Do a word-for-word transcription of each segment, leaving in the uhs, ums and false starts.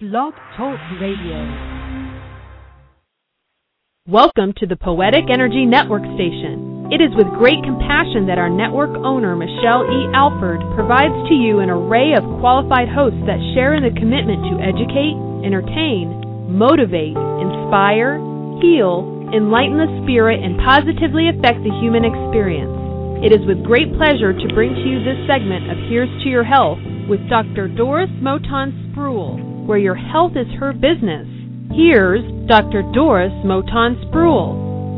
Blog Talk Radio. Welcome to the Poetic Energy Network station. It is with great compassion that our network owner, Michelle E. Alford, provides to you an array of qualified hosts that share in the commitment to educate, entertain, motivate, inspire, heal, enlighten the spirit, and positively affect the human experience. It is with great pleasure to bring to you this segment of Here's to Your Health with Doctor Doris Moton Spruill, where your health is her business. Here's Doctor Doris Moton Spruill.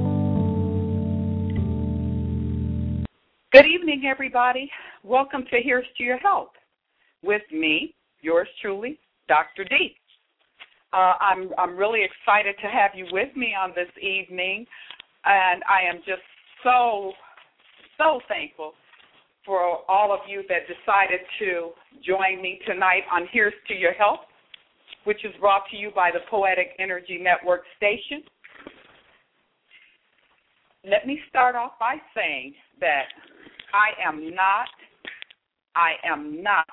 Good evening, everybody. Welcome to Here's to Your Health with me, yours truly, Doctor D. Uh, I'm I'm really excited to have you with me on this evening, and I am just so, so thankful for all of you that decided to join me tonight on Here's to Your Health, which is brought to you by the Poetic Energy Network station. Let me start off by saying that I am not, I am not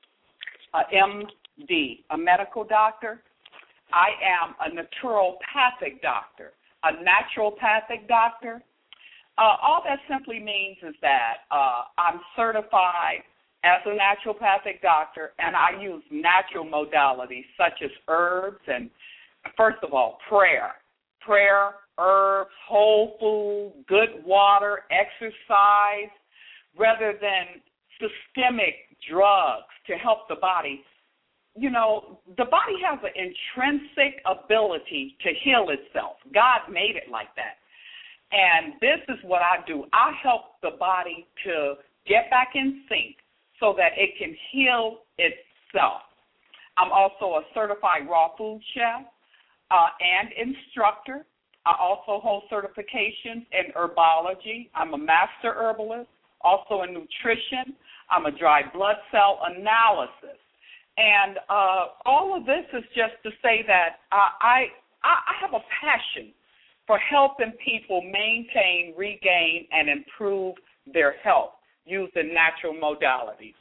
a M D, a medical doctor. I am a naturopathic doctor, a naturopathic doctor. Uh, all that simply means is that uh, I'm certified as a naturopathic doctor, and I use natural modalities such as herbs and, first of all, prayer. Prayer, herbs, whole food, good water, exercise, rather than systemic drugs to help the body. You know, the body has an intrinsic ability to heal itself. God made it like that. And this is what I do. I help the body to get back in sync so that it can heal itself. I'm also a certified raw food chef uh, and instructor. I also hold certifications in herbology. I'm a master herbalist, also in nutrition. I'm a dry blood cell analysis. And uh, all of this is just to say that uh, I, I have a passion for helping people maintain, regain, and improve their health using natural modalities.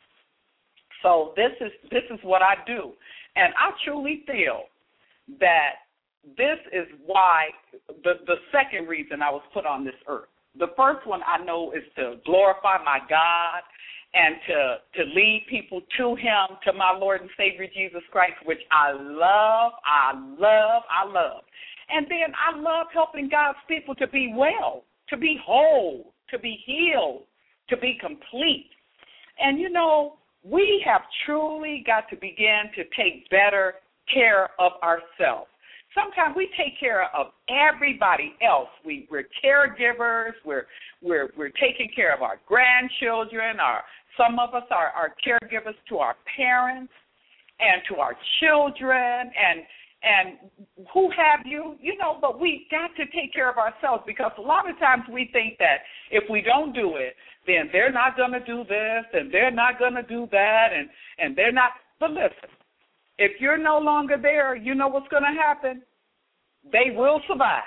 So this is this is what I do. And I truly feel that this is why, the, the second reason I was put on this earth. The first one I know is to glorify my God and to, to lead people to him, to my Lord and Savior Jesus Christ, which I love, I love, I love. And then I love helping God's people to be well, to be whole, to be healed, to be complete. And, you know, we have truly got to begin to take better care of ourselves. Sometimes we take care of everybody else. We, we're caregivers. We're, we're, we're taking care of our grandchildren. Our, some of us are, are caregivers to our parents and to our children and and who have you, you know, but we got to take care of ourselves because a lot of times we think that if we don't do it, then they're not going to do this and they're not going to do that and, and they're not. But listen, if you're no longer there, you know what's going to happen? They will survive.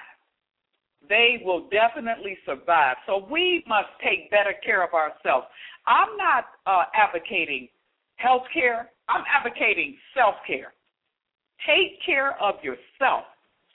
They will definitely survive. So we must take better care of ourselves. I'm not uh, advocating health care. I'm advocating self-care. Take care of yourself.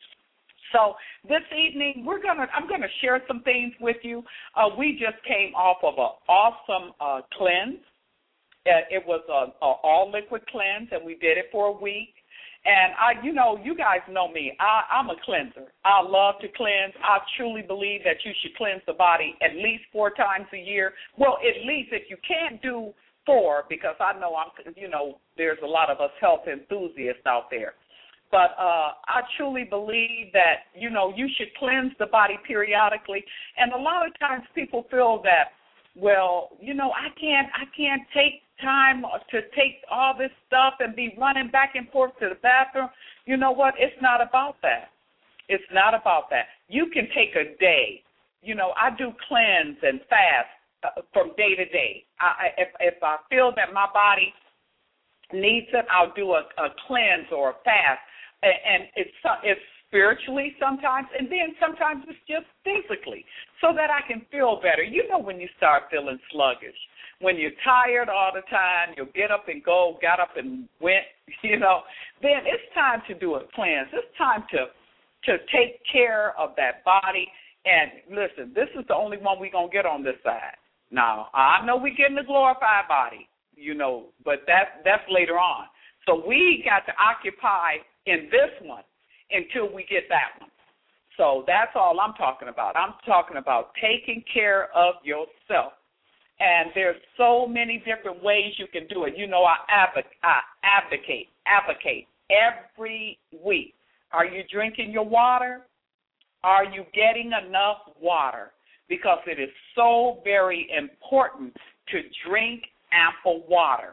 So this evening, we're gonna. I'm gonna share some things with you. Uh, we just came off of an awesome uh, cleanse. Uh, it was an all liquid cleanse, and we did it for a week. And I, you know, you guys know me. I, I'm a cleanser. I love to cleanse. I truly believe that you should cleanse the body at least four times a year. Well, at least if you can't do four, because I know I'm, you know, there's a lot of us health enthusiasts out there. But uh, I truly believe that, you know, you should cleanse the body periodically. And a lot of times people feel that, well, you know, I can't, I can't take time to take all this stuff and be running back and forth to the bathroom. You know what? It's not about that. It's not about that. You can take a day. You know, I do cleanse and fast Uh, from day to day. I, if, if I feel that my body needs it, I'll do a, a cleanse or a fast. And, and it's, it's spiritually sometimes, and then sometimes it's just physically, so that I can feel better. You know when you start feeling sluggish, when you're tired all the time, you'll get up and go, got up and went, you know, then it's time to do a cleanse. It's time to to take care of that body. And listen, this is the only one we're going to get on this side. Now, I know we're getting the glorified body, you know, but that, that's later on. So we got to occupy in this one until we get that one. So that's all I'm talking about. I'm talking about taking care of yourself. And there's so many different ways you can do it. You know, I advocate, I advocate, advocate every week. Are you drinking your water? Are you getting enough water? Because it is so very important to drink ample water.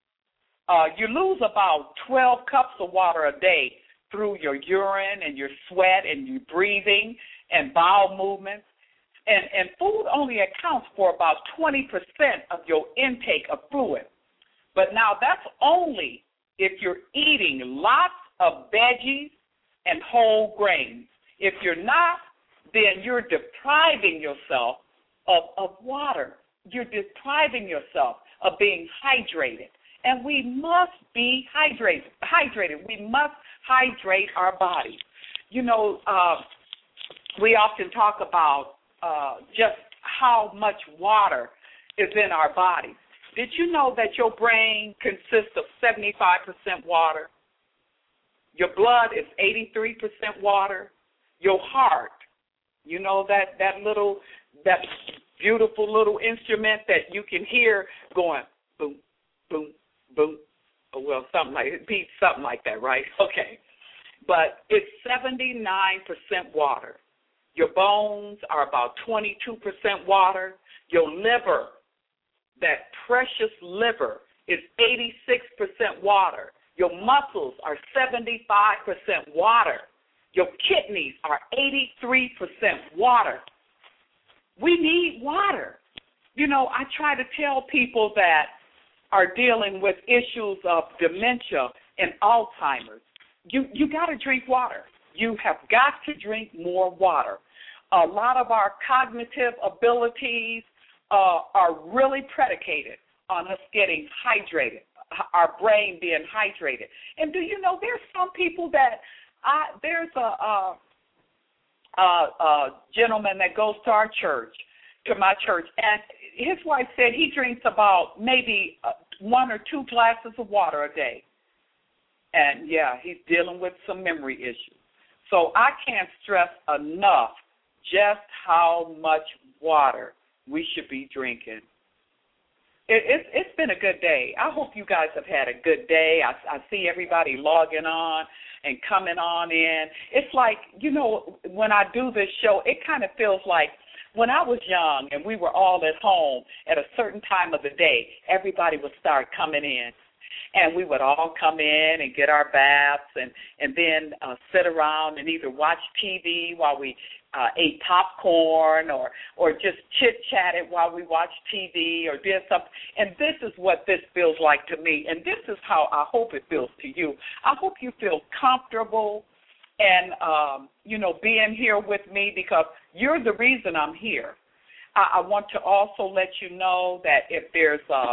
Uh, you lose about twelve cups of water a day through your urine and your sweat and your breathing and bowel movements. And, and food only accounts for about twenty percent of your intake of fluid. But now that's only if you're eating lots of veggies and whole grains. If you're not, then you're depriving yourself of, of water. You're depriving yourself of being hydrated. And we must be hydrated. Hydrated. We must hydrate our bodies. You know, uh, we often talk about uh, just how much water is in our bodies. Did you know that your brain consists of seventy-five percent water? Your blood is eighty-three percent water. Your heart, you know, that, that little, that beautiful little instrument that you can hear going boom, boom, boom. Oh, well, something like it beats something like that, right? Okay. But it's seventy-nine percent water. Your bones are about twenty-two percent water. Your liver, that precious liver, is eighty-six percent water. Your muscles are seventy-five percent water. Your kidneys are eighty-three percent water. We need water. You know, I try to tell people that are dealing with issues of dementia and Alzheimer's, you, you got to drink water. You have got to drink more water. A lot of our cognitive abilities uh, are really predicated on us getting hydrated, our brain being hydrated. And do you know there's some people that I, there's a, a, a, a gentleman that goes to our church, to my church, and his wife said he drinks about maybe one or two glasses of water a day. And, yeah, he's dealing with some memory issues. So I can't stress enough just how much water we should be drinking. It, it, it's been a good day. I hope you guys have had a good day. I, I see everybody logging on and coming on in. It's like, you know, when I do this show, it kind of feels like when I was young and we were all at home at a certain time of the day, everybody would start coming in. And we would all come in and get our baths and, and then uh, sit around and either watch T V while we uh, ate popcorn or, or just chit-chatted while we watched T V or did something. And this is what this feels like to me. And this is how I hope it feels to you. I hope you feel comfortable and, um, you know, being here with me because you're the reason I'm here. I, I want to also let you know that if there's a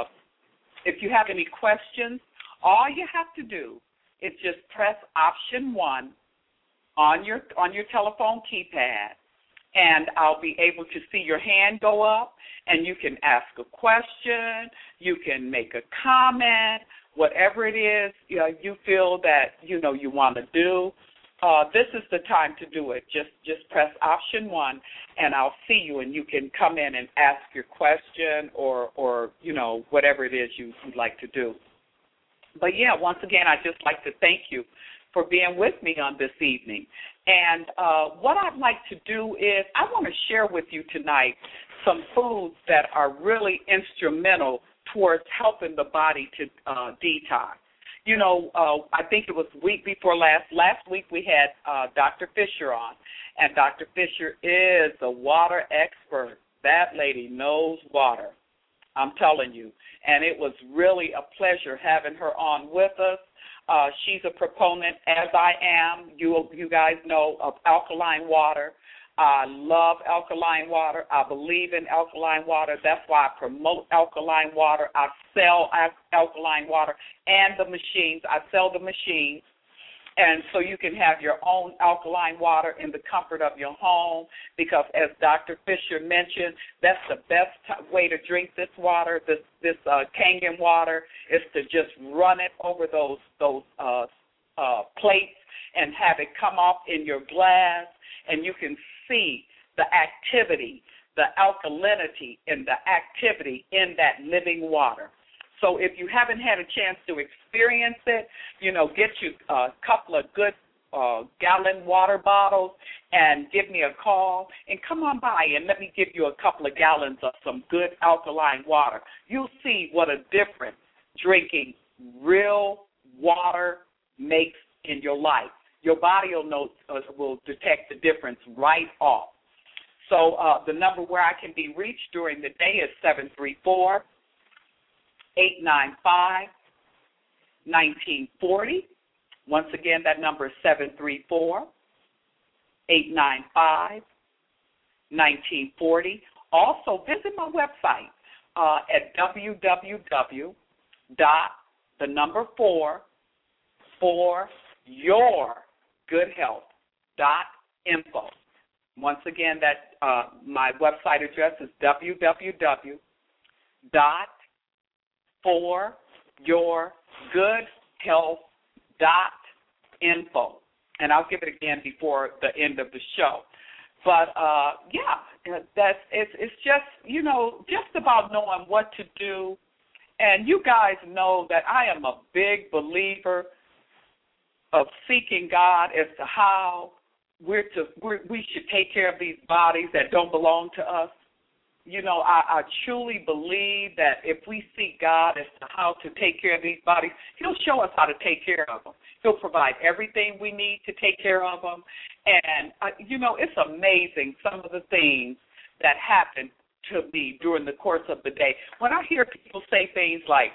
If you have any questions, all you have to do is just press option one on your on your telephone keypad, and I'll be able to see your hand go up, and you can ask a question, you can make a comment, whatever it is you know, you feel that you know you want to do. Uh, this is the time to do it. Just just press option one, and I'll see you, and you can come in and ask your question or, or you know, whatever it is you, you'd like to do. But, yeah, once again, I'd just like to thank you for being with me on this evening. And uh, what I'd like to do is I want to share with you tonight some foods that are really instrumental towards helping the body to uh, detox. You know, uh, I think it was week before last. Last week we had uh, Doctor Fisher on, and Doctor Fisher is a water expert. That lady knows water, I'm telling you. And it was really a pleasure having her on with us. Uh, she's a proponent, as I am, you, you guys know, of alkaline water. I love alkaline water. I believe in alkaline water. That's why I promote alkaline water. I sell alkaline water and the machines. I sell the machines. And so you can have your own alkaline water in the comfort of your home because, as Doctor Fisher mentioned, that's the best t- way to drink this water, this this uh, Kangen water, is to just run it over those those uh, uh, plates and have it come off in your glass, and you can see the activity, the alkalinity, and the activity in that living water. So if you haven't had a chance to experience it, you know, get you a couple of good uh, gallon water bottles and give me a call and come on by and let me give you a couple of gallons of some good alkaline water. You'll see what a difference drinking real water makes in your life. Your body will know, uh, will detect the difference right off. So uh, the number where I can be reached during the day is seven three four, eight nine five, one nine four zero. Once again, that number is seven three four, eight nine five, one nine four zero. Also, visit my website uh, at w w w dot the number four for your good health dot info. Once again, that uh, my website address is w w w dot for your good health dot info, and I'll give it again before the end of the show. But uh, yeah, that's it's it's just you know just about knowing what to do, and you guys know that I am a big believer of seeking God as to how we're to we're, we should take care of these bodies that don't belong to us. You know, I, I truly believe that if we seek God as to how to take care of these bodies, He'll show us how to take care of them. He'll provide everything we need to take care of them. And, uh, you know, it's amazing some of the things that happen to me during the course of the day. When I hear people say things like,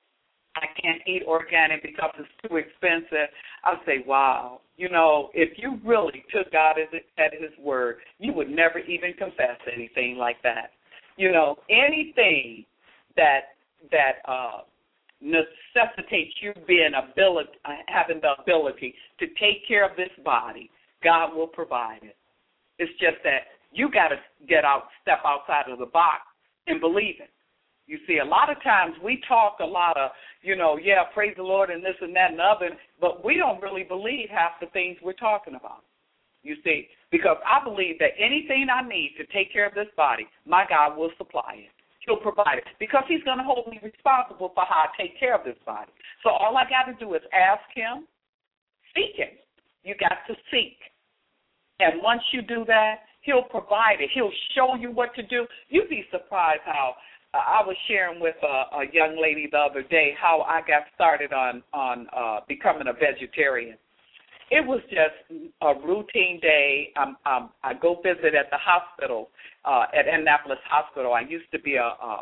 I can't eat organic because it's too expensive, I say, wow, you know, if you really took God at His word, you would never even confess anything like that. You know, anything that that uh, necessitates you being ability, having the ability to take care of this body, God will provide it. It's just that you got to get out, step outside of the box and believe it. You see, a lot of times we talk a lot of, you know, yeah, praise the Lord and this and that and other, but we don't really believe half the things we're talking about. You see, because I believe that anything I need to take care of this body, my God will supply it. He'll provide it because He's going to hold me responsible for how I take care of this body. So all I got to do is ask Him, seek Him. You got to seek. And once you do that, He'll provide it. He'll show you what to do. You'd be surprised how uh, I was sharing with a, a young lady the other day how I got started on, on uh, becoming a vegetarian. It was just a routine day. Um, um, I go visit at the hospital, uh, at Annapolis Hospital. I used to be a, a,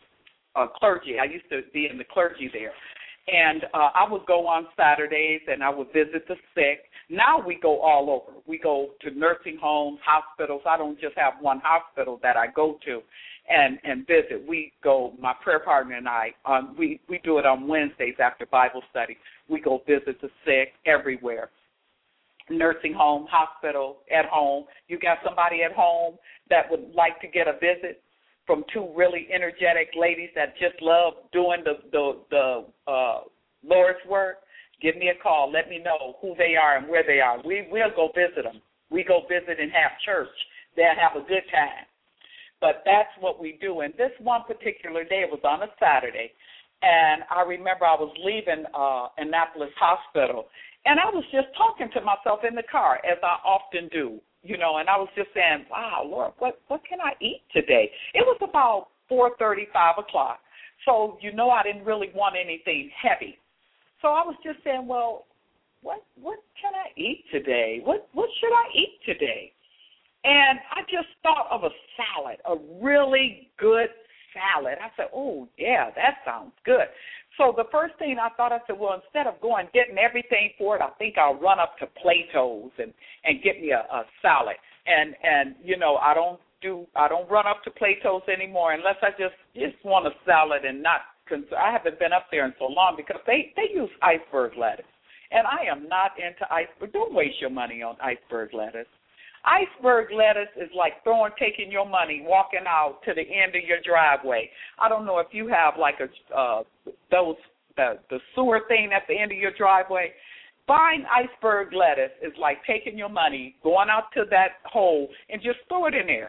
a clergy. I used to be in the clergy there. And uh, I would go on Saturdays, and I would visit the sick. Now we go all over. We go to nursing homes, hospitals. I don't just have one hospital that I go to and, and visit. We go, my prayer partner and I, um, we, we do it on Wednesdays after Bible study. We go visit the sick everywhere. Nursing home, hospital, at home. You got somebody at home that would like to get a visit from two really energetic ladies that just love doing the the, the uh, Lord's work, give me a call. Let me know who they are and where they are. We, we'll go visit them. We go visit and have church. They'll have a good time. But that's what we do. And this one particular day, it was on a Saturday, and I remember I was leaving uh, Annapolis Hospital, and I was just talking to myself in the car, as I often do, you know, and I was just saying, wow, Lord, what, what can I eat today? It was about four thirty, five o'clock, so you know I didn't really want anything heavy. So I was just saying, well, what what can I eat today? What what should I eat today? And I just thought of a salad, a really good salad. I said, oh, yeah, that sounds good. So the first thing I thought, I said, well, instead of going getting everything for it, I think I'll run up to Plato's and, and get me a, a salad. And, and you know, I don't do I don't run up to Plato's anymore unless I just, just want a salad and not, cons- I haven't been up there in so long because they, they use iceberg lettuce. And I am not into iceberg. Don't waste your money on iceberg lettuce. Iceberg lettuce is like throwing, taking your money, walking out to the end of your driveway. I don't know if you have like a uh, those the, the sewer thing at the end of your driveway. Buying iceberg lettuce is like taking your money, going out to that hole, and just throw it in there.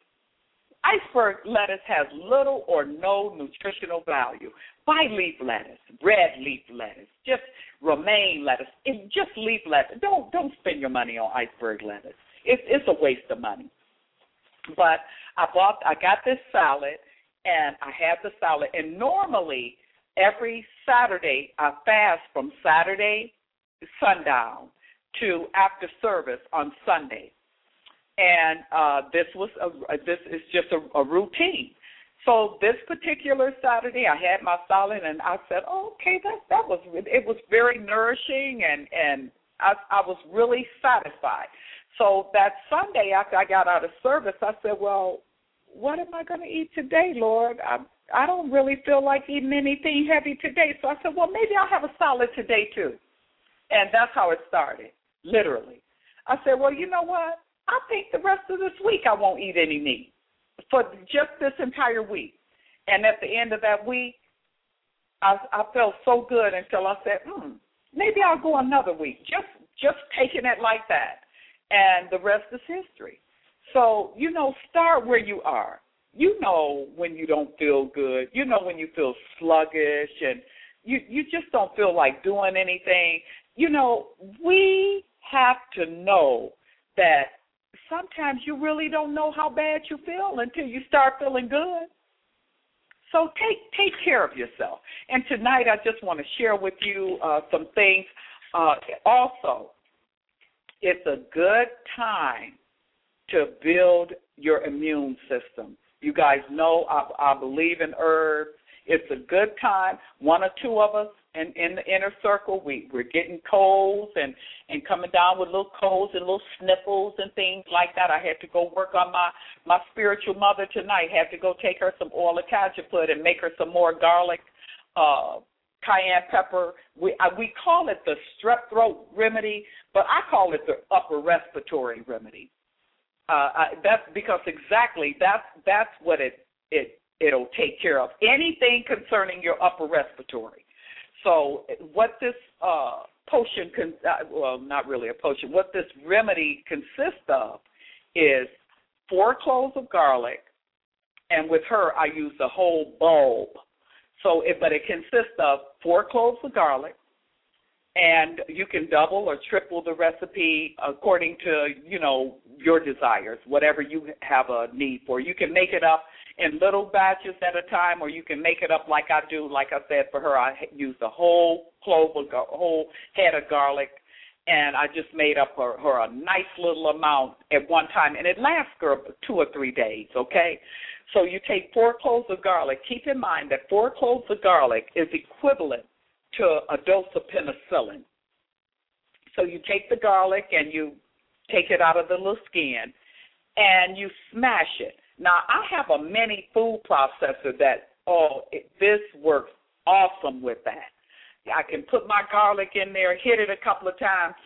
Iceberg lettuce has little or no nutritional value. Buy leaf lettuce, red leaf lettuce, just romaine lettuce, it's just leaf lettuce. Don't don't spend your money on iceberg lettuce. It's it's a waste of money. But I bought, I got this salad, and I had the salad. And normally, every Saturday, I fast from Saturday sundown to after service on Sunday. And uh, this was a, this is just a, a routine. So this particular Saturday, I had my salad, and I said, oh, okay, that that was it was very nourishing, and and I, I was really satisfied. So that Sunday after I got out of service, I said, well, what am I going to eat today, Lord? I I don't really feel like eating anything heavy today. So I said, well, maybe I'll have a salad today too. And that's how it started, literally. I said, well, you know what? I think the rest of this week I won't eat any meat for just this entire week. And at the end of that week, I, I felt so good until I said, hmm, maybe I'll go another week, just just taking it like that. And the rest is history. So, you know, start where you are. You know when you don't feel good. You know when you feel sluggish and you, you just don't feel like doing anything. You know, we have to know that sometimes you really don't know how bad you feel until you start feeling good. So take take care of yourself. And tonight I just want to share with you uh, some things. Uh, also, it's a good time to build your immune system. You guys know I, I believe in herbs. It's a good time. One or two of us in, in the inner circle, we, we're getting colds and, and coming down with little colds and little sniffles and things like that. I had to go work on my, my spiritual mother tonight. Had to go take her some oil of cajeput and make her some more garlic, uh, cayenne pepper. We, I, we call it the strep throat remedy, but I call it the upper respiratory remedy. Uh, I, that's because exactly that's that's what it it it'll take care of. Anything concerning your upper respiratory. So what this uh, potion, con- uh, well, not really a potion, what this remedy consists of is four cloves of garlic, and with her I use the whole bulb. So, it, but it consists of four cloves of garlic, and you can double or triple the recipe according to, you know, your desires, whatever you have a need for. You can make it up in little batches at a time, or you can make it up like I do. Like I said, for her, I used a whole clove, a whole head of garlic, and I just made up her, her a nice little amount at one time, and it lasts her two or three days, okay? So you take four cloves of garlic. Keep in mind that four cloves of garlic is equivalent to a dose of penicillin. So you take the garlic and you take it out of the little skin and you smash it. Now, I have a mini food processor that, oh, it, this works awesome with that. I can put my garlic in there, hit it a couple of times,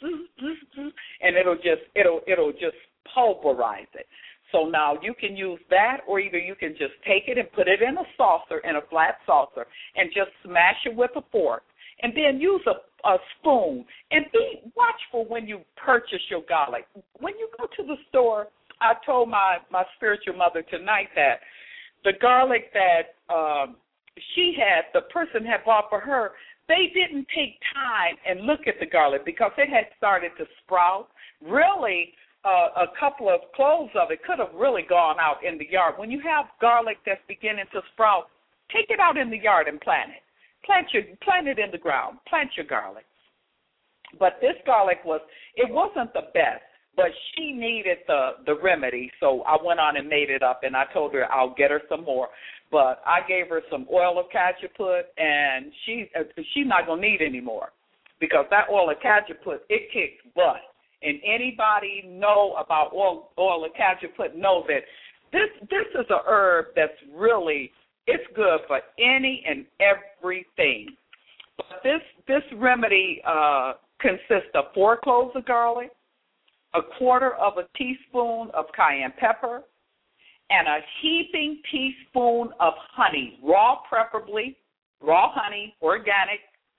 and it'll just it'll it'll just pulverize it. So now you can use that, or either you can just take it and put it in a saucer, in a flat saucer, and just smash it with a fork. And then use a, a spoon. And be watchful when you purchase your garlic. When you go to the store, I told my, my spiritual mother tonight that the garlic that um, she had, the person had bought for her, they didn't take time and look at the garlic because it had started to sprout. Really, Uh, a couple of cloves of it could have really gone out in the yard. When you have garlic that's beginning to sprout, take it out in the yard and plant it. Plant your, plant it in the ground. Plant your garlic. But this garlic was, it wasn't the best, but she needed the, the remedy, so I went on and made it up, and I told her I'll get her some more. But I gave her some oil of cajeput, and she, she's not going to need any more because that oil of cajeput, it kicks butt. And anybody know about oil, oil of cajeput know that this this is a herb that's really, it's good for any and everything. But this this remedy uh, consists of four cloves of garlic, a quarter of a teaspoon of cayenne pepper, and a heaping teaspoon of honey, raw preferably, raw honey, organic,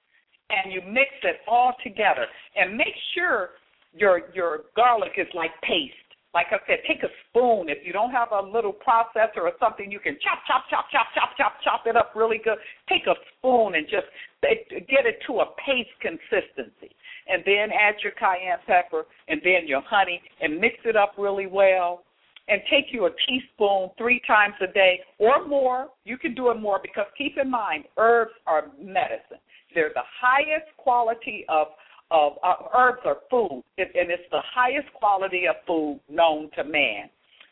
and you mix it all together. And make sure your your garlic is like paste. Like I said, take a spoon. If you don't have a little processor or something, you can chop, chop, chop, chop, chop, chop, chop it up really good. Take a spoon and just get it to a paste consistency. And then add your cayenne pepper and then your honey and mix it up really well. And take you a teaspoon three times a day or more. You can do it more because keep in mind, herbs are medicine. They're the highest quality of Of uh, herbs are food, it, and it's the highest quality of food known to man.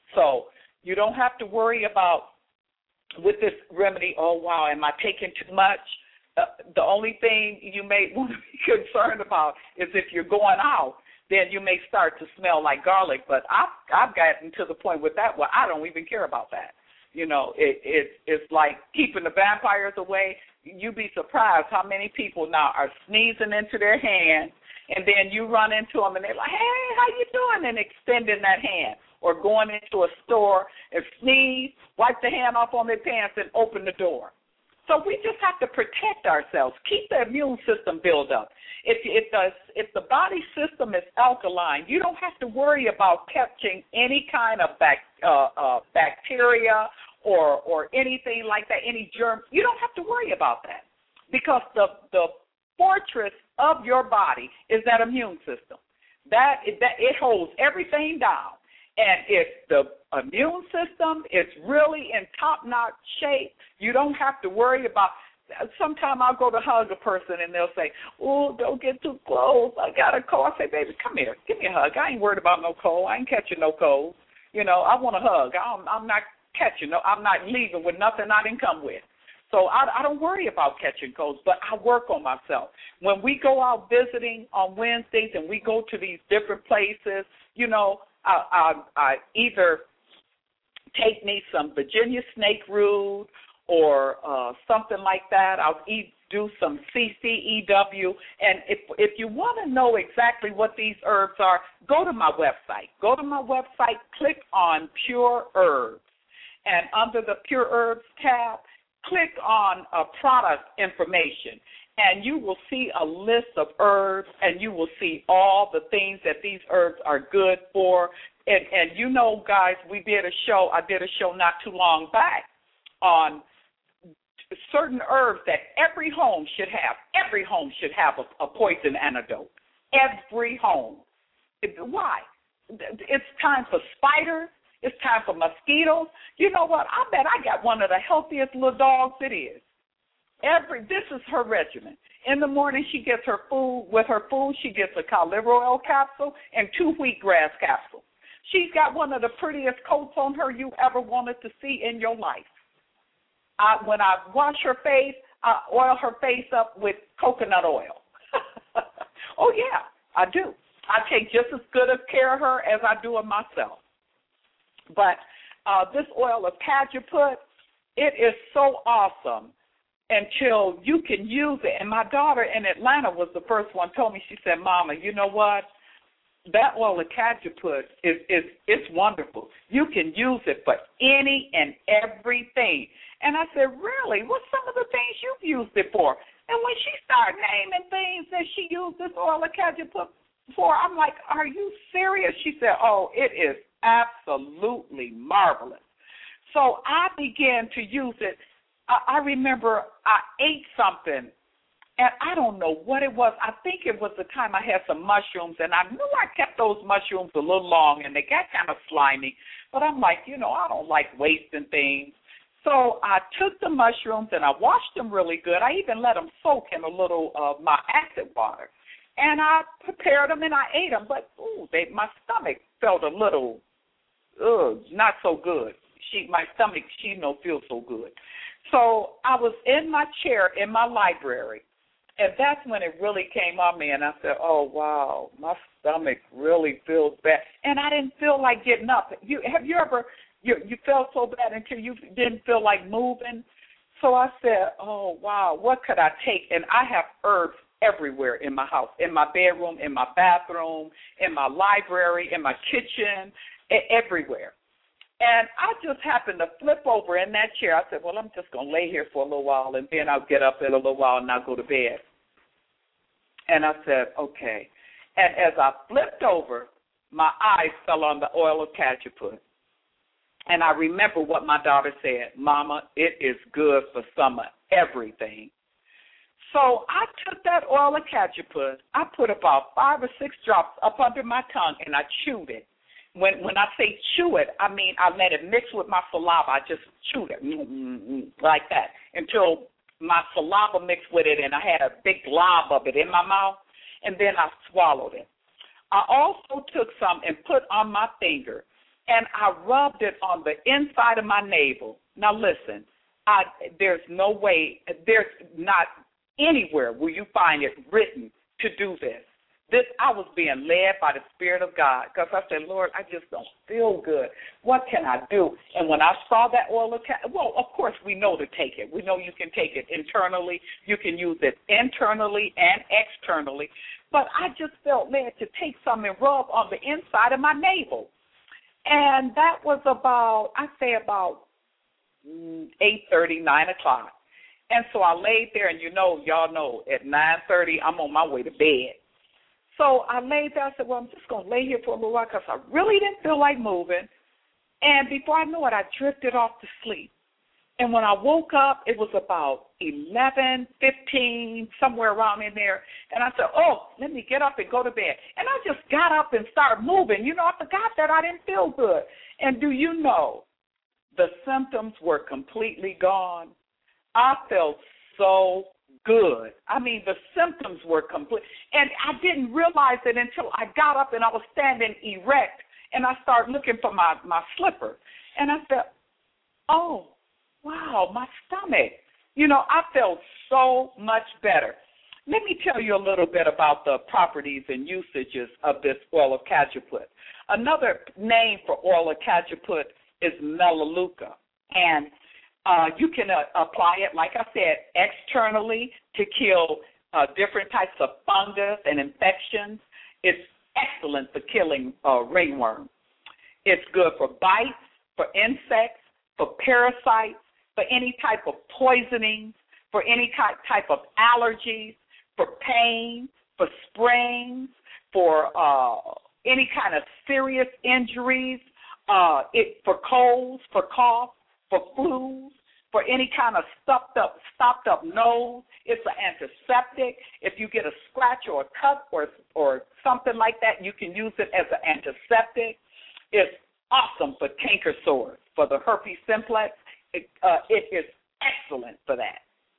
So you don't have to worry about with this remedy, oh, wow, am I taking too much? Uh, the only thing you may want to be concerned about is if you're going out, then you may start to smell like garlic. But I've, I've gotten to the point with that where I don't even care about that. You know, it, it, it's like keeping the vampires away. You'd be surprised how many people now are sneezing into their hand, and then you run into them, and they're like, hey, how you doing, and extending that hand. Or going into a store and sneeze, wipe the hand off on their pants, and open the door. So we just have to protect ourselves, keep the immune system built up. If, if, the, if the body system is alkaline, you don't have to worry about catching any kind of bac, uh, uh, bacteria or or anything like that, any germ. You don't have to worry about that because the, the fortress of your body is that immune system. That, that it holds everything down. And if the immune system is really in top-notch shape, you don't have to worry about. Sometimes I'll go to hug a person, and they'll say, oh, don't get too close. I got a cold. I say, baby, come here. Give me a hug. I ain't worried about no cold. I ain't catching no cold. You know, I want a hug. I'm, I'm not catching no. I'm not leaving with nothing I didn't come with. So I, I don't worry about catching colds, but I work on myself. When we go out visiting on Wednesdays and we go to these different places, you know, I, I, I either take me some Virginia snake root or uh, something like that. I'll eat, do some C C E W. And if if you want to know exactly what these herbs are, go to my website. Go to my website, click on Pure Herbs. And under the Pure Herbs tab, click on uh, product information. And you will see a list of herbs, and you will see all the things that these herbs are good for. And, and you know, guys, we did a show, I did a show not too long back on certain herbs that every home should have. Every home should have a, a poison antidote. Every home. Why? It's time for spiders. It's time for mosquitoes. You know what? I bet I got one of the healthiest little dogs it is. Every this is her regimen. In the morning, she gets her food. With her food, she gets a cod liver oil capsule and two wheatgrass capsules. She's got one of the prettiest coats on her you ever wanted to see in your life. I, when I wash her face, I oil her face up with coconut oil. Oh, yeah, I do. I take just as good of care of her as I do of myself. But uh, this oil of cajeput, it is so awesome until you can use it. And my daughter in Atlanta was the first one told me, she said, Mama, you know what? That oil of cajeput is, is it's wonderful. You can use it for any and everything. And I said, really? What's some of the things you've used it for? And when she started naming things that she used this oil of cajeput for, I'm like, are you serious? She said, oh, it is absolutely marvelous. So I began to use it. I, I remember I ate something, and I don't know what it was. I think it was the time I had some mushrooms, and I knew I kept those mushrooms a little long, and they got kind of slimy. But I'm like, you know, I don't like wasting things. So I took the mushrooms, and I washed them really good. I even let them soak in a little of my acid water. And I prepared them, and I ate them. But, ooh, they, my stomach felt a little, ugh, not so good. She, my stomach, she don't feel so good. So I was in my chair in my library, and that's when it really came on me, and I said, oh, wow, my stomach really feels bad. And I didn't feel like getting up. You Have you ever, you, you felt so bad until you didn't feel like moving? So I said, oh, wow, what could I take? And I have herbs everywhere in my house, in my bedroom, in my bathroom, in my library, in my kitchen, everywhere. And I just happened to flip over in that chair. I said, well, I'm just going to lay here for a little while, and then I'll get up in a little while and I'll go to bed. And I said, okay. And as I flipped over, my eyes fell on the oil of cajeput. And I remember what my daughter said, Mama, it is good for some of everything. So I took that oil of cajeput, I put about five or six drops up under my tongue, and I chewed it. When when I say chew it, I mean I let it mix with my saliva. I just chewed it like that until my saliva mixed with it, and I had a big glob of it in my mouth, and then I swallowed it. I also took some and put on my finger, and I rubbed it on the inside of my navel. Now listen, I, there's no way, there's not anywhere will you find it written to do this. This, I was being led by the Spirit of God because I said, Lord, I just don't feel good. What can I do? And when I saw that oil, well, of course, we know to take it. We know you can take it internally. You can use it internally and externally. But I just felt led to take some and rub on the inside of my navel. And that was about, I say about eight thirty, nine o'clock. And so I laid there, and you know, y'all know, at nine thirty, I'm on my way to bed. So I laid there. I said, well, I'm just going to lay here for a little while because I really didn't feel like moving. And before I knew it, I drifted off to sleep. And when I woke up, it was about eleven, fifteen, somewhere around in there. And I said, oh, let me get up and go to bed. And I just got up and started moving. You know, I forgot that I didn't feel good. And do you know, the symptoms were completely gone. I felt so good. I mean, the symptoms were complete. And I didn't realize it until I got up and I was standing erect, and I started looking for my, my slipper. And I said, oh, wow, my stomach. You know, I felt so much better. Let me tell you a little bit about the properties and usages of this oil of cajeput. Another name for oil of cajeput is melaleuca. And Uh, you can uh, apply it, like I said, externally to kill uh, different types of fungus and infections. It's excellent for killing uh, ringworm. It's good for bites, for insects, for parasites, for any type of poisoning, for any type of allergies, for pain, for sprains, for uh, any kind of serious injuries, uh, it, for colds, for cough, for flus, for any kind of stopped up, stopped up nose. It's an antiseptic. If you get a scratch or a cut or or something like that, you can use it as an antiseptic. It's awesome for canker sores, for the herpes simplex. It, uh, it is excellent for that.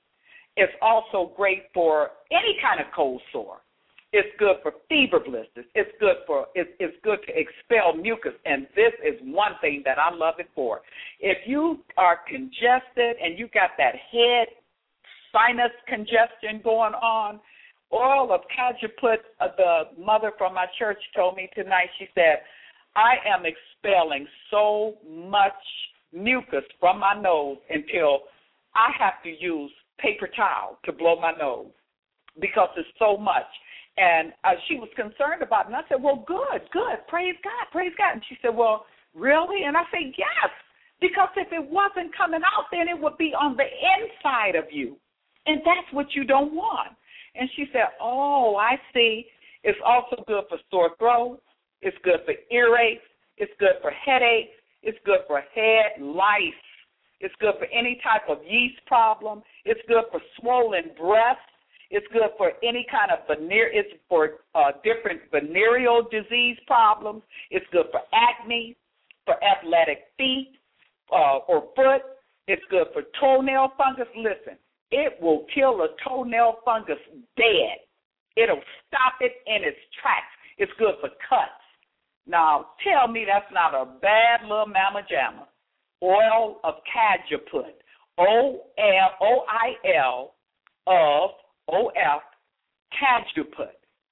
It's also great for any kind of cold sore. It's good for fever blisters. It's good for it's, it's good to expel mucus, and this is one thing that I love it for. If you are congested and you got that head sinus congestion going on, oil of cajeput, uh, the mother from my church told me tonight, she said, I am expelling so much mucus from my nose until I have to use paper towel to blow my nose because it's so much. And uh, she was concerned about it. And I said, well, good, good. Praise God, praise God. And she said, well, really? And I said, yes, because if it wasn't coming out, then it would be on the inside of you. And that's what you don't want. And she said, oh, I see. It's also good for sore throat. It's good for earaches. It's good for headaches. It's good for head lice. It's good for any type of yeast problem. It's good for swollen breasts. It's good for any kind of venereal, it's for uh, different venereal disease problems. It's good for acne, for athletic feet uh, or foot. It's good for toenail fungus. Listen, it will kill a toenail fungus dead. It'll stop it in its tracks. It's good for cuts. Now, tell me that's not a bad little mamma jamma. Oil of cajeput, O L O I L of O F, cajeput,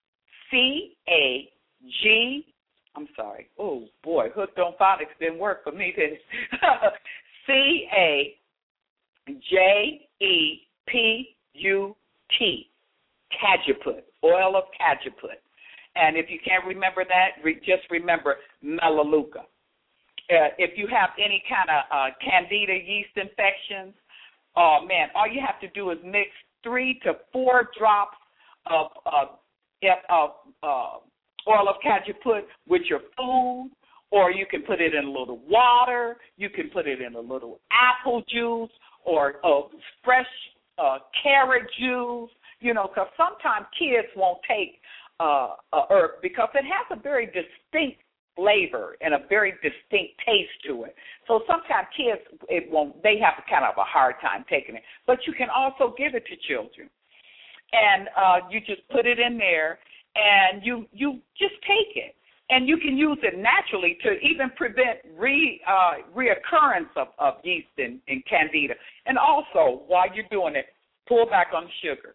C A G, I'm sorry, oh boy, hooked on phonics didn't work for me, did it? C A J E P U T, Cajeput, oil of Cajeput. And if you can't remember that, re- just remember Melaleuca. Uh, if you have any kind of uh, candida yeast infections, oh, man, all you have to do is mix three to four drops of, of, of uh, oil of Cajeput with your food, or you can put it in a little water. You can put it in a little apple juice or uh, fresh uh, carrot juice, you know, because sometimes kids won't take uh, a herb because it has a very distinct flavor and a very distinct taste to it. So sometimes kids, it won't, they have kind of a hard time taking it. But you can also give it to children. And uh, you just put it in there, and you, you just take it. And you can use it naturally to even prevent re, uh, reoccurrence of, of yeast and, and candida. And also, while you're doing it, pull back on sugar.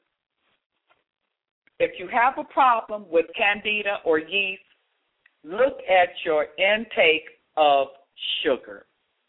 If you have a problem with candida or yeast, look at your intake of sugar.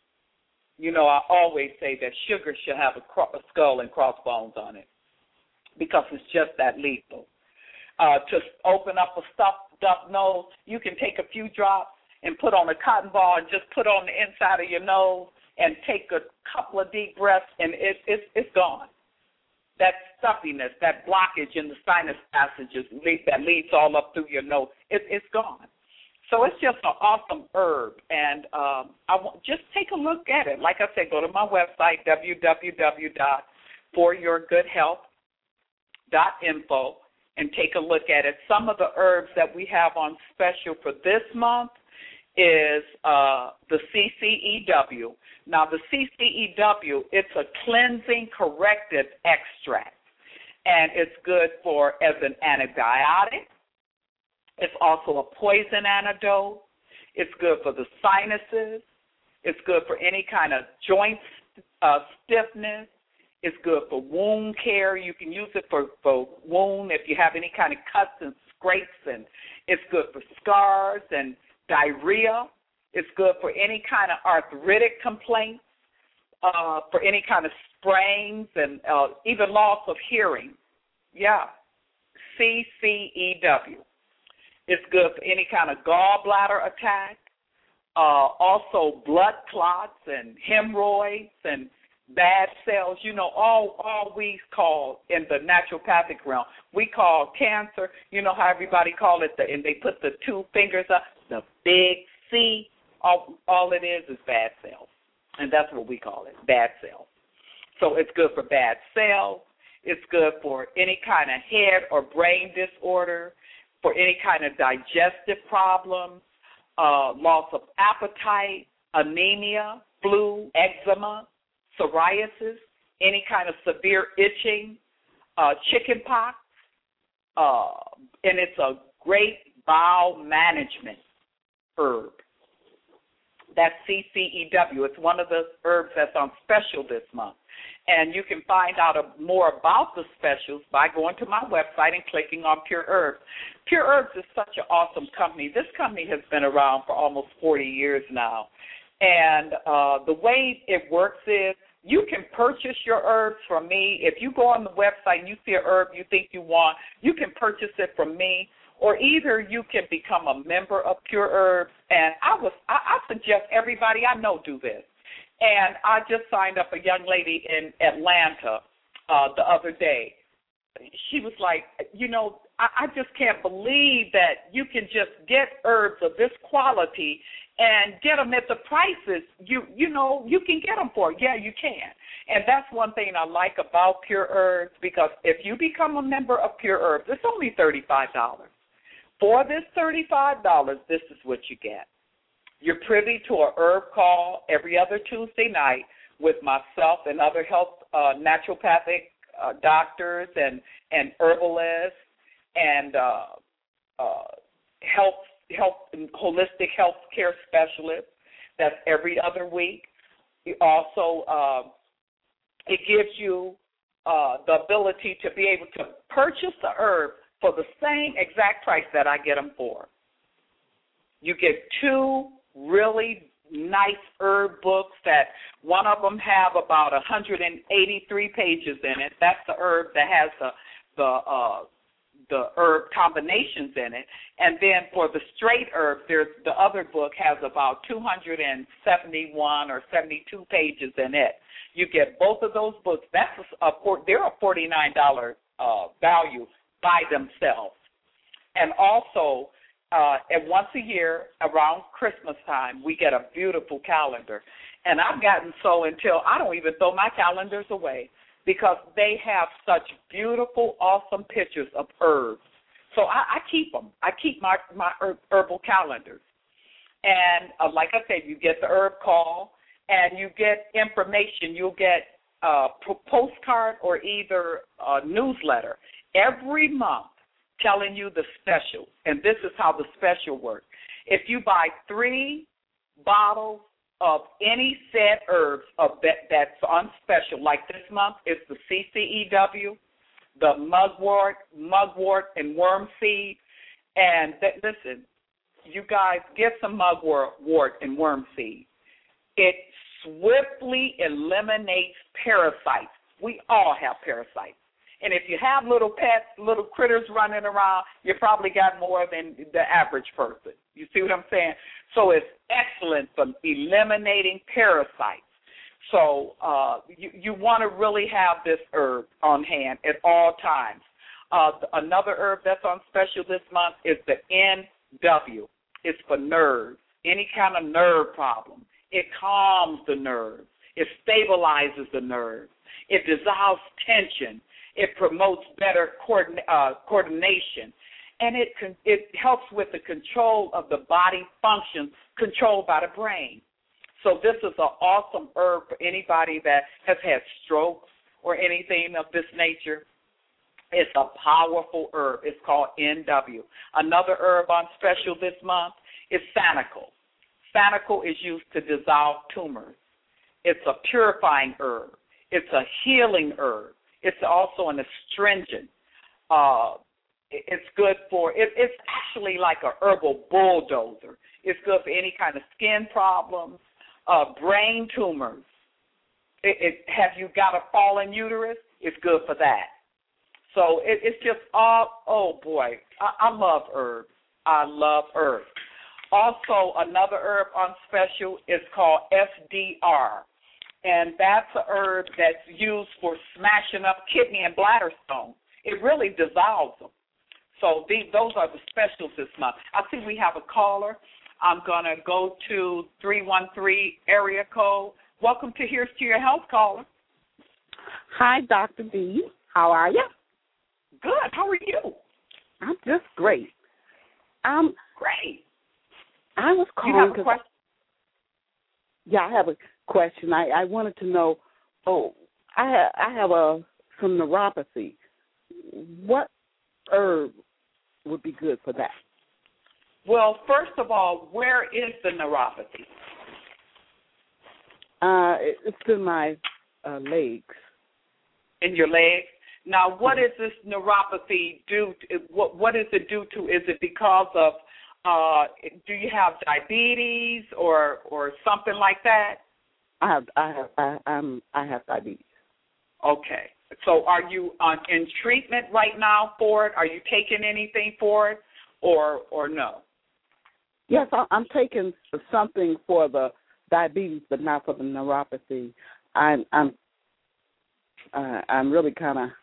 You know, I always say that sugar should have a, cro- a skull and crossbones on it because it's just that lethal. Uh, to open up a stuffed up nose, you can take a few drops and put on a cotton ball and just put on the inside of your nose and take a couple of deep breaths, and it, it, it's gone. That stuffiness, that blockage in the sinus passages that leads all up through your nose, it, it's gone. So it's just an awesome herb, and um, I want, just take a look at it. Like I said, go to my website, w w w dot for your good health dot info, and take a look at it. Some of the herbs that we have on special for this month is uh, the C C E W. Now, the C C E W, it's a cleansing corrective extract, and it's good for as an antibiotic. It's also a poison antidote. It's good for the sinuses. It's good for any kind of joint uh, stiffness. It's good for wound care. You can use it for, for wound if you have any kind of cuts and scrapes. And it's good for scars and diarrhea. It's good for any kind of arthritic complaints, uh, for any kind of sprains and uh, even loss of hearing. Yeah, C C E W. It's good for any kind of gallbladder attack, uh, also blood clots and hemorrhoids and bad cells. You know, all all we call in the naturopathic realm, we call cancer. You know how everybody call it, the, and they put the two fingers up, the big C. All, all it is is bad cells, and that's what we call it, bad cells. So it's good for bad cells. It's good for any kind of head or brain disorder, for any kind of digestive problems, uh, loss of appetite, anemia, flu, eczema, psoriasis, any kind of severe itching, uh, chicken pox, uh, and it's a great bowel management herb. That's C C E W. It's one of the herbs that's on special this month. And you can find out more about the specials by going to my website and clicking on Pure Herbs. Pure Herbs is such an awesome company. This company has been around for almost forty years now. And uh, the way it works is you can purchase your herbs from me. If you go on the website and you see a herb you think you want, you can purchase it from me. Or either you can become a member of Pure Herbs. And I was I, I suggest everybody I know do this. And I just signed up a young lady in Atlanta uh, the other day. She was like, you know, I, I just can't believe that you can just get herbs of this quality and get them at the prices you you know you can get them for. Yeah, you can. And that's one thing I like about Pure Herbs, because if you become a member of Pure Herbs, it's only thirty-five dollars. For this thirty-five dollars, this is what you get. You're privy to a herb call every other Tuesday night with myself and other health uh, naturopathic uh, doctors and, and herbalists and uh, uh, health, health, holistic health care specialists. That's every other week. It also, uh, it gives you uh, the ability to be able to purchase the herb for the same exact price that I get them for. You get two really nice herb books that one of them have about one hundred eighty-three pages in it. That's the herb that has the the uh, the herb combinations in it. And then for the straight herbs, there's the other book has about two hundred seventy-one or seventy-two pages in it. You get both of those books. That's a, a they're a forty-nine dollars uh, value by themselves. And also, uh, and once a year around Christmas time, we get a beautiful calendar. And I've gotten so until I don't even throw my calendars away because they have such beautiful, awesome pictures of herbs. So I, I keep them. I keep my, my herb, herbal calendars. And uh, like I said, you get the herb call and you get information. You'll get a postcard or either a newsletter every month telling you the special. And this is how the special works. If you buy three bottles of any said herbs of that, that's on special, like this month, it's the C C E W, the mugwort, mugwort and worm seed. And th- listen, you guys get some mugwort wort and worm seed. It swiftly eliminates parasites. We all have parasites. And if you have little pets, little critters running around, you probably got more than the average person. You see what I'm saying? So it's excellent for eliminating parasites. So uh, you, you want to really have this herb on hand at all times. Uh, another herb that's on special this month is the N W. It's for nerves, any kind of nerve problem. It calms the nerves. It stabilizes the nerves. It dissolves tension. It promotes better coordin- uh, coordination, and it con- it helps with the control of the body functions controlled by the brain. So this is an awesome herb for anybody that has had strokes or anything of this nature. It's a powerful herb. It's called N W. Another herb on special this month is Sanicle. Sanicle is used to dissolve tumors. It's a purifying herb. It's a healing herb. It's also an astringent. Uh, it's good for, it, it's actually like a herbal bulldozer. It's good for any kind of skin problems, uh, brain tumors. It, it, have you got a fallen uterus? It's good for that. So it, it's just all, oh, boy, I, I love herbs. I love herbs. Also, another herb on special is called S D R. And that's a herb that's used for smashing up kidney and bladder stones. It really dissolves them. So these, those are the specials this month. I see we have a caller. I'm going to go to three one three area code. Welcome to Here's to Your Health, caller. Hi, Doctor B. How are you? Good. How are you? I'm just great. Um, great. I was calling. You have a question? Yeah, I have a question. I, I wanted to know, oh, I, ha- I have a some neuropathy. What herb would be good for that? Well, first of all, where is the neuropathy? Uh, it, it's in my uh, legs. In your legs? Now, what is this neuropathy due to? What, what is it due to? Is it because of, uh, do you have diabetes or or something like that? I have, I have, I, I'm, I have diabetes. Okay. So, are you on in treatment right now for it? Are you taking anything for it, or or no? Yes, I'm taking something for the diabetes, but not for the neuropathy. I'm, I'm, uh, I'm really kind of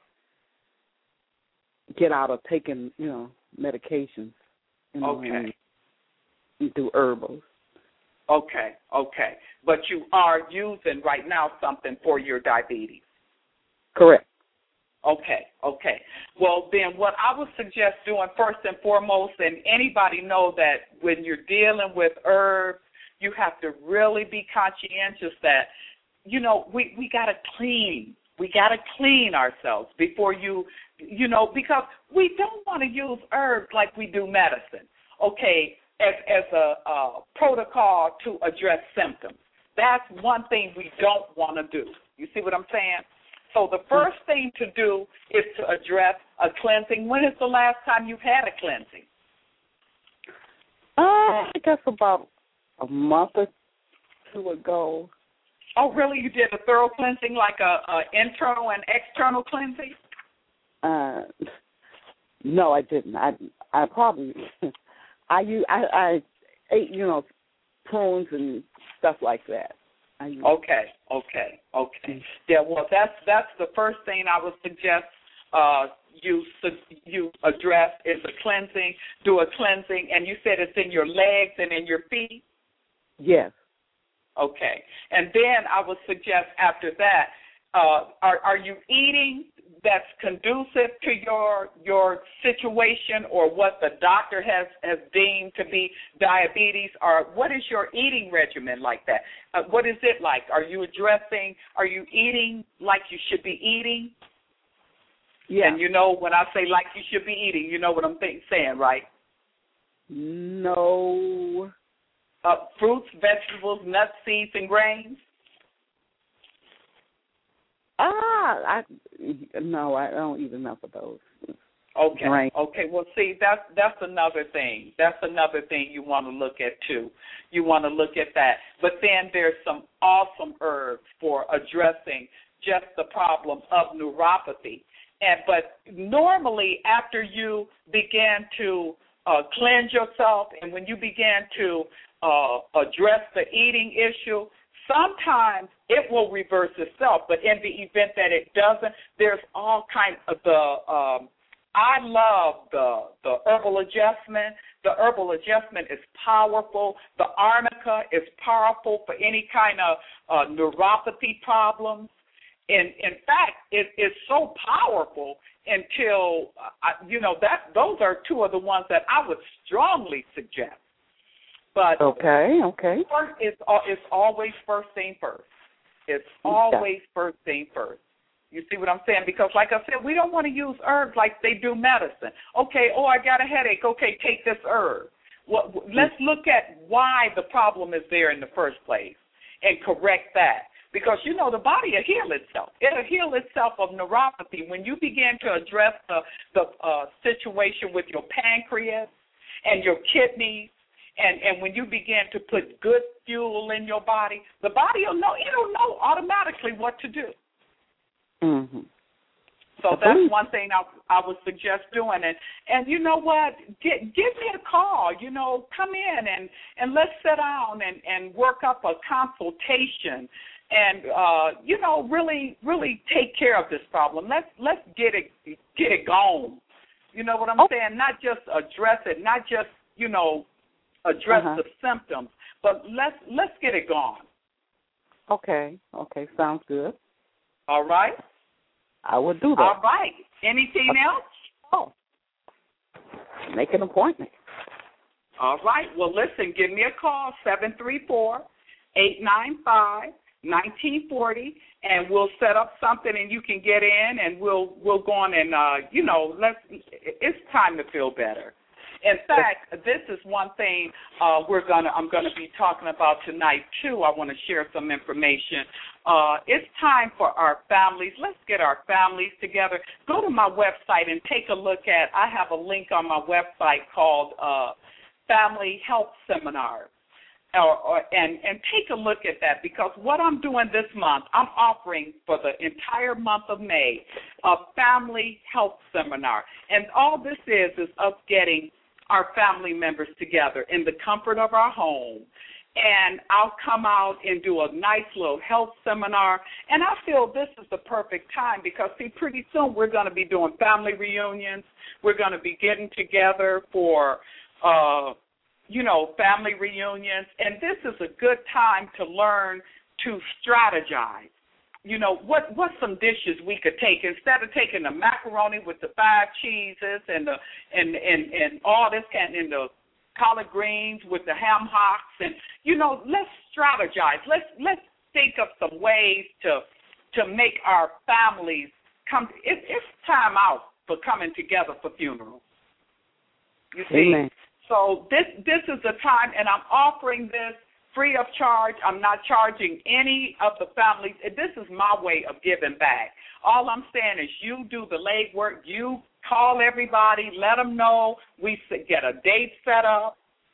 get out of taking, you know, medications. You know, okay. And, and do herbals. Okay, okay. But you are using right now something for your diabetes. Correct. Okay, okay. Well, then what I would suggest doing first and foremost, and anybody know that when you're dealing with herbs, you have to really be conscientious that, you know, we, we got to clean. We got to clean ourselves before you, you know, because we don't want to use herbs like we do medicine, okay, as, as a, a protocol to address symptoms. That's one thing we don't want to do. You see what I'm saying? So the first thing to do is to address a cleansing. When is the last time you've had a cleansing? Uh, I guess about a month or two ago. Oh, really? You did a thorough cleansing, like a, a internal and external cleansing? Uh, no, I didn't. I I probably I use I, I ate you know prunes and stuff like that. I used, okay, okay, okay. Yeah, well, that's that's the first thing I would suggest uh, you you address is a cleansing. Do a cleansing, and you said it's in your legs and in your feet. Yes. Okay, and then I would suggest after that, uh, are are you eating that's conducive to your your situation or what the doctor has, has deemed to be diabetes, or what is your eating regimen like that? Uh, what is it like? Are you addressing, are you eating like you should be eating? Yeah. And you know when I say like you should be eating, you know what I'm think, saying, right? No. Uh, fruits, vegetables, nuts, seeds, and grains? Ah, I no, I don't eat enough of those. Okay. Right. Okay. Well, see, that's that's another thing. That's another thing you want to look at too. You want to look at that. But then there's some awesome herbs for addressing just the problem of neuropathy. And but normally after you begin to uh, cleanse yourself, and when you begin to uh, address the eating issue, sometimes it will reverse itself, but in the event that it doesn't, there's all kinds of the, um, I love the the herbal adjustment. The herbal adjustment is powerful. The arnica is powerful for any kind of uh, neuropathy problems. In in fact, it is so powerful until, uh, you know, that those are two of the ones that I would strongly suggest. But okay, okay. First, it's, it's always first thing first. It's always first thing first. You see what I'm saying? Because, like I said, we don't want to use herbs like they do medicine. Okay, oh, I got a headache. Okay, take this herb. Well, let's look at why the problem is there in the first place and correct that. Because, you know, the body will heal itself. It'll heal itself of neuropathy. When you begin to address the, the uh, situation with your pancreas and your kidneys, And and when you begin to put good fuel in your body, the body will know, it'll know automatically what to do. Mm-hmm. So that's one thing I, I would suggest doing. And, and you know what? Get, give me a call. You know, come in and, and let's sit down and, and work up a consultation and, uh, you know, really, really take care of this problem. Let's, let's get it, get it gone. You know what I'm oh. saying? Not just address it, not just, you know, address uh-huh. the symptoms, but let's let's get it gone. Okay, okay, sounds good. All right. I will do that. All right. Anything okay. else? Oh, make an appointment. All right. Well, listen, give me a call, seven three four, eight nine five, one nine four zero, and we'll set up something and you can get in and we'll we'll go on and, uh, you know, let's. it's time to feel better. In fact, this is one thing uh, we're gonna. I'm gonna be talking about tonight too. I want to share some information. Uh, it's time for our families. Let's get our families together. Go to my website and take a look at. I have a link on my website called uh, Family Health Seminar, or, or, and and take a look at that, because what I'm doing this month, I'm offering for the entire month of May a Family Health Seminar, and all this is is us getting our family members together in the comfort of our home. And I'll come out and do a nice little health seminar. And I feel this is the perfect time because, see, pretty soon we're going to be doing family reunions. We're going to be getting together for, uh, you know, family reunions. And this is a good time to learn to strategize. You know, what what's some dishes we could take instead of taking the macaroni with the five cheeses and the and and, and all this kind and the collard greens with the ham hocks, and you know, let's strategize. Let's let's think of some ways to to make our families come. It, it's time out for coming together for funerals. You see, Amen. So this this is the time, and I'm offering this free of charge. I'm not charging any of the families. This is my way of giving back. All I'm saying is you do the legwork. You call everybody. Let them know. We get a date set up.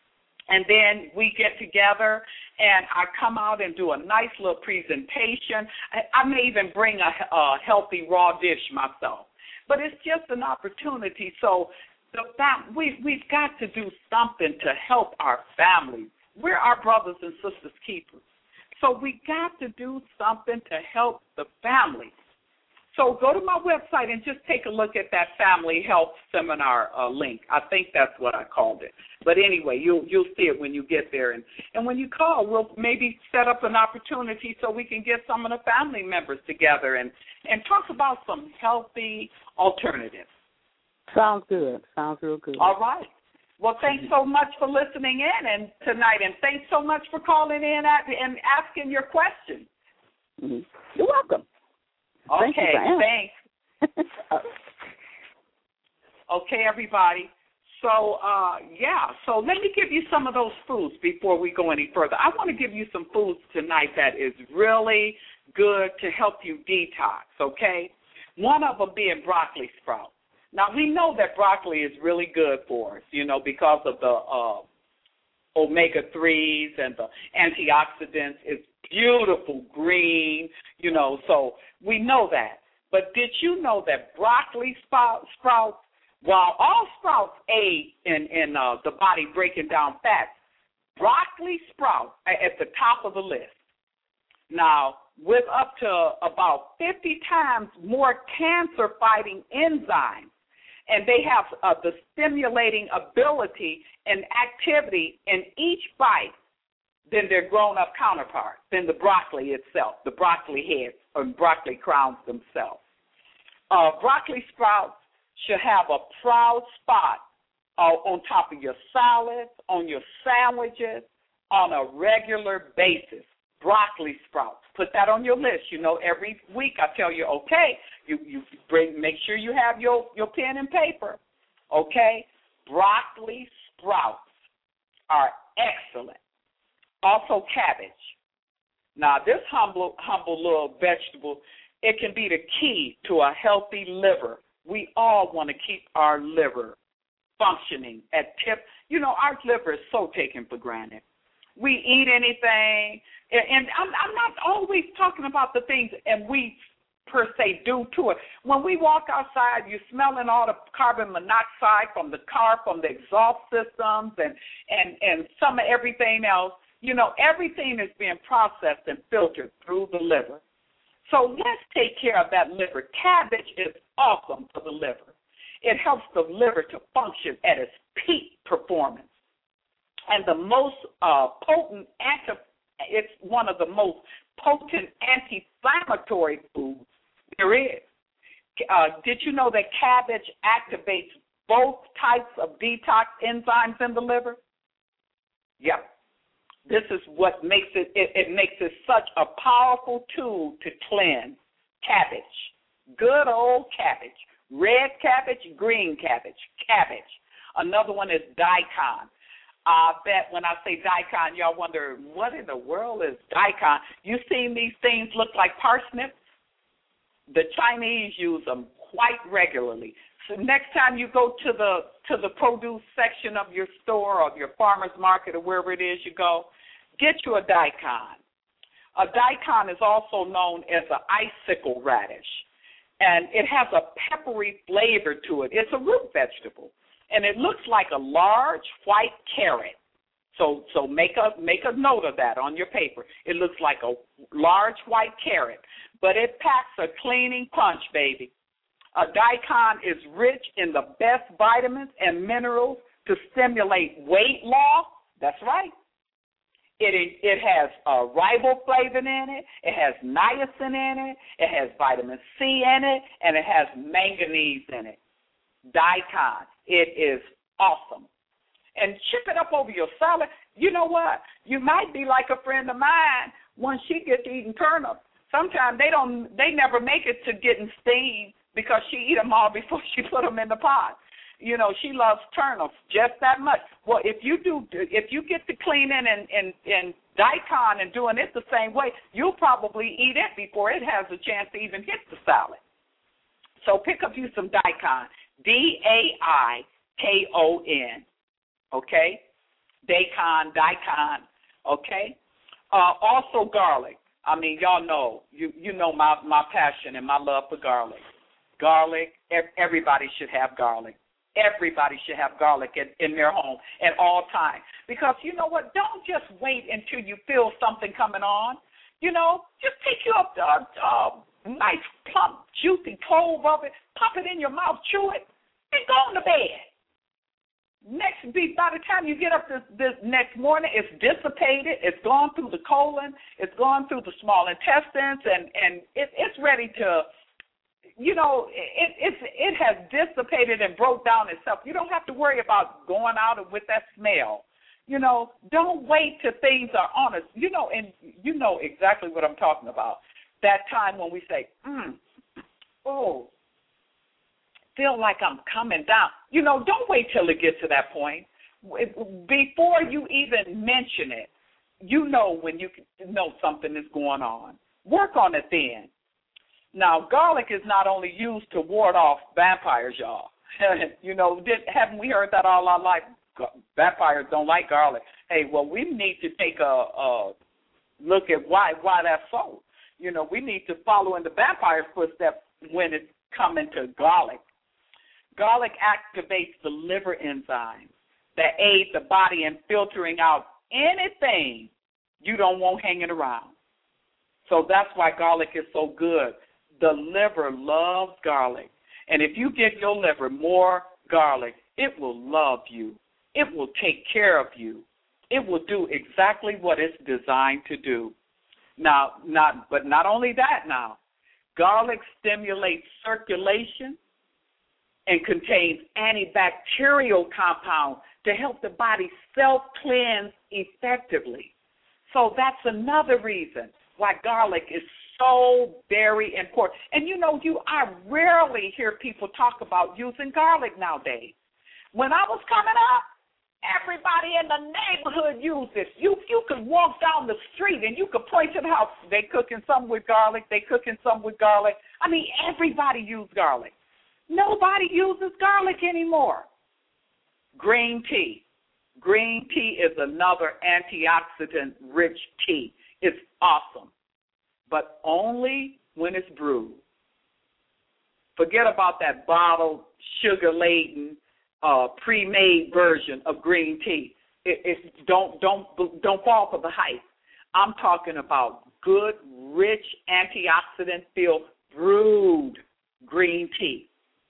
And then we get together, and I come out and do a nice little presentation. I, I may even bring a, a healthy raw dish myself. But it's just an opportunity. So the fam- we, we've got to do something to help our families. We're our brothers and sisters keepers. So we got to do something to help the families. So go to my website and just take a look at that family health seminar uh, link. I think that's what I called it. But anyway, you'll you'll see it when you get there. And, and when you call, we'll maybe set up an opportunity so we can get some of the family members together and, and talk about some healthy alternatives. Sounds good. Sounds real good. All right. Well, thanks so much for listening in and tonight, and thanks so much for calling in at, and asking your question. Mm-hmm. You're welcome. Okay, Thank thanks. Okay, everybody. So, uh, yeah, so let me give you some of those foods before we go any further. I want to give you some foods tonight that is really good to help you detox, okay? One of them being broccoli sprouts. Now, we know that broccoli is really good for us, you know, because of the uh, omega threes and the antioxidants. It's beautiful green, you know, so we know that. But did you know that broccoli spout, sprouts, while all sprouts aid in, in uh, the body breaking down fats, broccoli sprouts are at the top of the list. Now, with up to about fifty times more cancer-fighting enzymes, and they have uh, the stimulating ability and activity in each bite than their grown-up counterparts, than the broccoli itself, the broccoli heads or broccoli crowns themselves. Uh, broccoli sprouts should have a proud spot uh, on top of your salads, on your sandwiches, on a regular basis. Broccoli sprouts. Put that on your list. You know, every week I tell you, okay, you, you bring, make sure you have your, your pen and paper, okay? Broccoli sprouts are excellent. Also cabbage. Now, this humble, humble little vegetable, it can be the key to a healthy liver. We all want to keep our liver functioning at tip. You know, our liver is so taken for granted. We eat anything, and I'm, I'm not always talking about the things and we per se do to it. When we walk outside, you're smelling all the carbon monoxide from the car, from the exhaust systems, and, and, and some of everything else. You know, everything is being processed and filtered through the liver. So let's take care of that liver. Cabbage is awesome for the liver. It helps the liver to function at its peak performance. And the most uh, potent, anti, it's one of the most potent anti-inflammatory foods there is. Uh, did you know that cabbage activates both types of detox enzymes in the liver? Yep. This is what makes it, it, it makes it such a powerful tool to cleanse. Cabbage, good old cabbage, red cabbage, green cabbage, cabbage. Another one is daikon. I bet when I say daikon, y'all wonder, what in the world is daikon? You seen these things look like parsnips? The Chinese use them quite regularly. So next time you go to the to the produce section of your store or your farmer's market or wherever it is you go, get you a daikon. A daikon is also known as an icicle radish, and it has a peppery flavor to it. It's a root vegetable, and it looks like a large white carrot. So so make a make a note of that on your paper. It looks like a large white carrot, but it packs a cleaning punch, baby. A daikon is rich in the best vitamins and minerals to stimulate weight loss. That's right. It it has uh, riboflavin in it. It has niacin in it. It has vitamin C in it, and it has manganese in it. Daikon. It is awesome. And chip it up over your salad. You know what? You might be like a friend of mine when she gets eating turnips. Sometimes they don't. They never make it to getting steamed because she eat them all before she put them in the pot. You know, she loves turnips just that much. Well, if you do, if you get to cleaning and, and, and daikon and doing it the same way, you'll probably eat it before it has a chance to even hit the salad. So pick up you some daikon, D A I K O N, okay? Dacon, Dicon, okay? Uh, also garlic. I mean, y'all know, you you know my, my passion and my love for garlic. Garlic, everybody should have garlic. Everybody should have garlic in, in their home at all times. Because you know what? Don't just wait until you feel something coming on. You know, just take you up a uh, nice, plump, juicy clove of it, pop it in your mouth, chew it, and go on to bed. Next week, by the time you get up this, this next morning, it's dissipated, it's gone through the colon, it's gone through the small intestines, and, and it, it's ready to, you know, it, it's, it has dissipated and broke down itself. You don't have to worry about going out with that smell. You know, don't wait till things are honest. You know, and you know exactly what I'm talking about. That time when we say, mm, oh, feel like I'm coming down. You know, don't wait till it gets to that point. Before you even mention it, you know when you know something is going on. Work on it then. Now, garlic is not only used to ward off vampires, y'all. You know, did, haven't we heard that all our life? Vampires don't like garlic. Hey, well, we need to take a, a look at why why that's so. You know, we need to follow in the vampire's footsteps when it's coming to garlic. Garlic activates the liver enzymes that aid the body in filtering out anything you don't want hanging around. So that's why garlic is so good. The liver loves garlic. And if you give your liver more garlic, it will love you. It will take care of you. It will do exactly what it's designed to do. Now, not but not only that now, garlic stimulates circulation and contains antibacterial compounds to help the body self-cleanse effectively. So that's another reason why garlic is so very important. And you know, you I rarely hear people talk about using garlic nowadays. When I was coming up, everybody in the neighborhood used it. You you could walk down the street and you could point to the house. They cooking some with garlic. They cooking some with garlic. I mean, everybody used garlic. Nobody uses garlic anymore. Green tea. Green tea is another antioxidant-rich tea. It's awesome, but only when it's brewed. Forget about that bottled, sugar-laden, Uh, pre-made version of green tea. It, it, don't don't don't fall for the hype. I'm talking about good, rich, antioxidant-filled brewed green tea.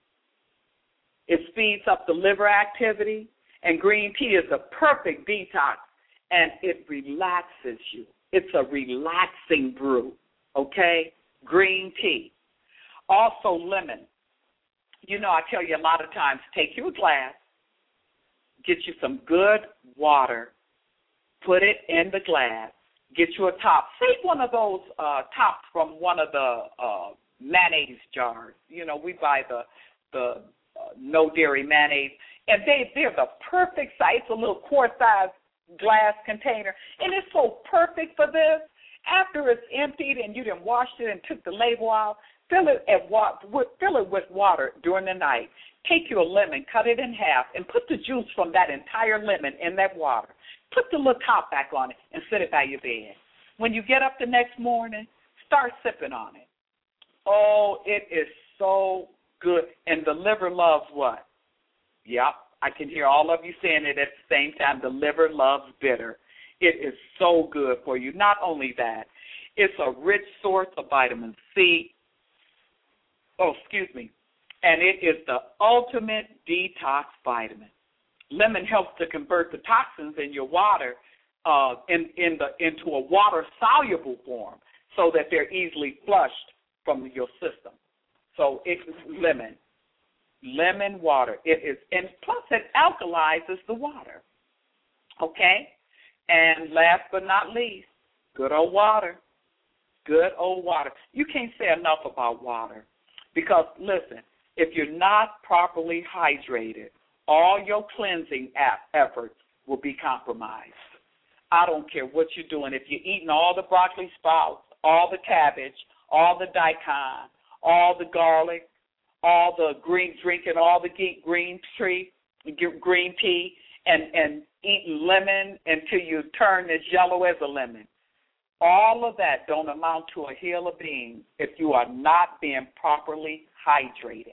It speeds up the liver activity, and green tea is a perfect detox, and it relaxes you. It's a relaxing brew. Okay, green tea. Also, lemon. You know, I tell you a lot of times, take you a glass, get you some good water, put it in the glass, get you a top. Save one of those uh, tops from one of the uh, mayonnaise jars. You know, we buy the the uh, no dairy mayonnaise, and they, they're the perfect size. It's a little quart-sized glass container, and it's so perfect for this. After it's emptied and you done washed it and took the label out, Fill it, at wa- fill it with water during the night. Take your lemon, cut it in half, and put the juice from that entire lemon in that water. Put the little top back on it and set it by your bed. When you get up the next morning, start sipping on it. Oh, it is so good. And the liver loves what? Yep, I can hear all of you saying it at the same time. The liver loves bitter. It is so good for you. Not only that, it's a rich source of vitamin C. Oh, excuse me. And it is the ultimate detox vitamin. Lemon helps to convert the toxins in your water uh, in, in the, into a water-soluble form so that they're easily flushed from your system. So it's lemon. Lemon water. It is, and plus it alkalizes the water. Okay? And last but not least, good old water. Good old water. You can't say enough about water. Because, listen, if you're not properly hydrated, all your cleansing efforts will be compromised. I don't care what you're doing. If you're eating all the broccoli sprouts, all the cabbage, all the daikon, all the garlic, all the green, drinking all the green tea, green tea, and, and eating lemon until you turn as yellow as a lemon. All of that don't amount to a hill of beans if you are not being properly hydrated.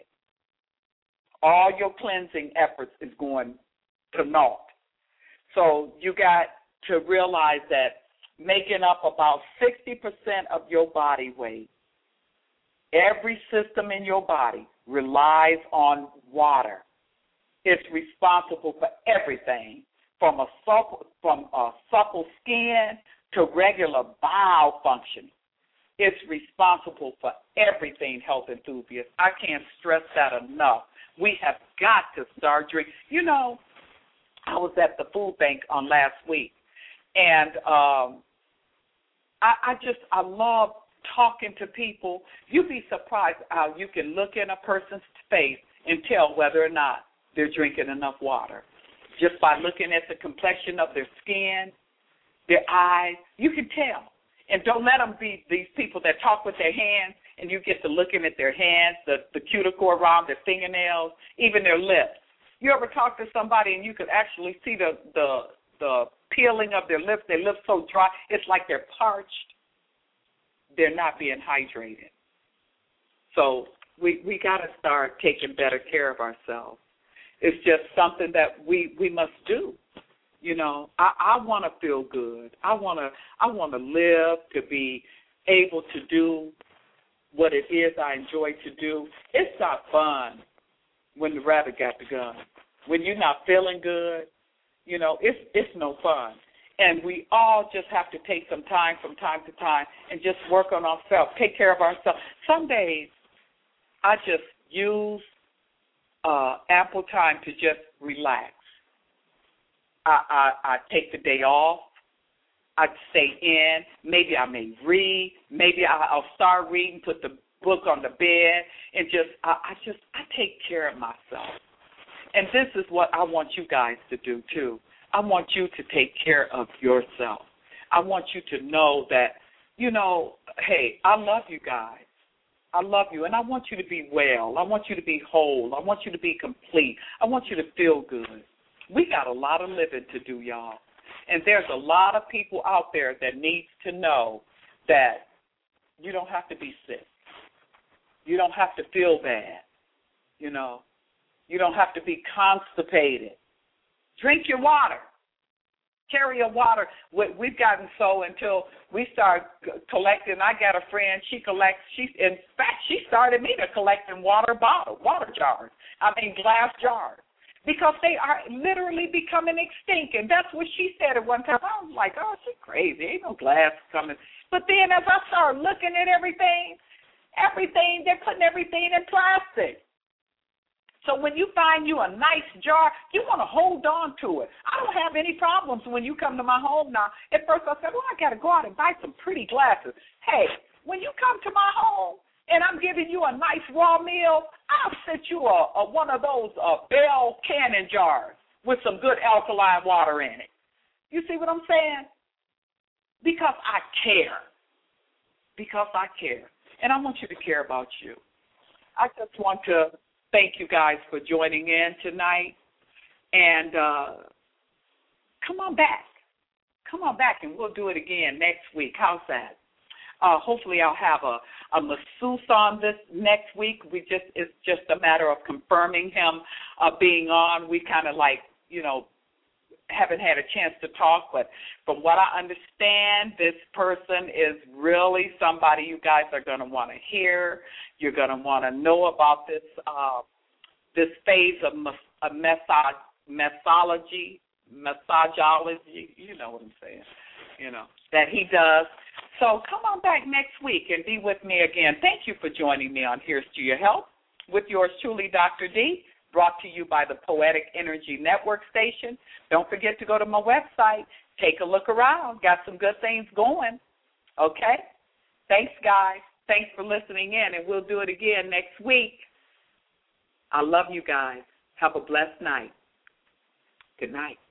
All your cleansing efforts is going to naught. So you got to realize that making up about sixty percent of your body weight, every system in your body relies on water. It's responsible for everything, from a supple, from a supple skin to regular bowel functioning. It's responsible for everything, health enthusiasts. I can't stress that enough. We have got to start drinking. You know, I was at the food bank on last week, and um, I, I just, I love talking to people. You'd be surprised how you can look in a person's face and tell whether or not they're drinking enough water. Just by looking at the complexion of their skin, their eyes, you can tell. And don't let them be these people that talk with their hands, and you get to looking at their hands, the, the cuticle around their fingernails, even their lips. You ever talk to somebody and you could actually see the, the, the peeling of their lips, their lips so dry, it's like they're parched. They're not being hydrated. So we we got to start taking better care of ourselves. It's just something that we, we must do. You know, I, I want to feel good. I want to I want to live, to be able to do what it is I enjoy to do. It's not fun when the rabbit got the gun. When you're not feeling good, you know, it's it's no fun. And we all just have to take some time from time to time and just work on ourselves, take care of ourselves. Some days I just use uh, ample time to just relax. I, I, I take the day off. I stay in. Maybe I may read. Maybe I, I'll start reading, put the book on the bed, and just I, I just I take care of myself. And this is what I want you guys to do too. I want you to take care of yourself. I want you to know that, you know, hey, I love you guys. I love you, and I want you to be well. I want you to be whole. I want you to be complete. I want you to feel good. We got a lot of living to do, y'all. And there's a lot of people out there that needs to know that you don't have to be sick. You don't have to feel bad, you know. You don't have to be constipated. Drink your water. Carry your water. We've gotten so until we start collecting. I got a friend, she collects, she, in fact, she started me to collecting water bottles, water jars, I mean glass jars, because they are literally becoming extinct. And that's what she said at one time. I was like, oh, she's crazy. Ain't no glass coming. But then as I started looking at everything, everything, they're putting everything in plastic. So when you find you a nice jar, you want to hold on to it. I don't have any problems when you come to my home now. At first I said, well, I got to go out and buy some pretty glasses. Hey, when you come to my home and I'm giving you a nice raw meal, I'll set you a, a one of those uh, Bell Cannon jars with some good alkaline water in it. You see what I'm saying? Because I care. Because I care. And I want you to care about you. I just want to thank you guys for joining in tonight. And uh, come on back. Come on back, and we'll do it again next week. How's that? Uh, hopefully I'll have a, a masseuse on this next week. We just It's just a matter of confirming him uh, being on. We kind of like, you know, haven't had a chance to talk, but from what I understand, this person is really somebody you guys are going to want to hear. You're going to want to know about this uh, this phase of mas- uh, massage, massology, massagology, you know what I'm saying, you know, that he does. So come on back next week and be with me again. Thank you for joining me on Here's to Your Health with yours truly, Doctor D, brought to you by the Poetic Energy Network Station. Don't forget to go to my website. Take a look around. Got some good things going. Okay? Thanks, guys. Thanks for listening in, and we'll do it again next week. I love you guys. Have a blessed night. Good night.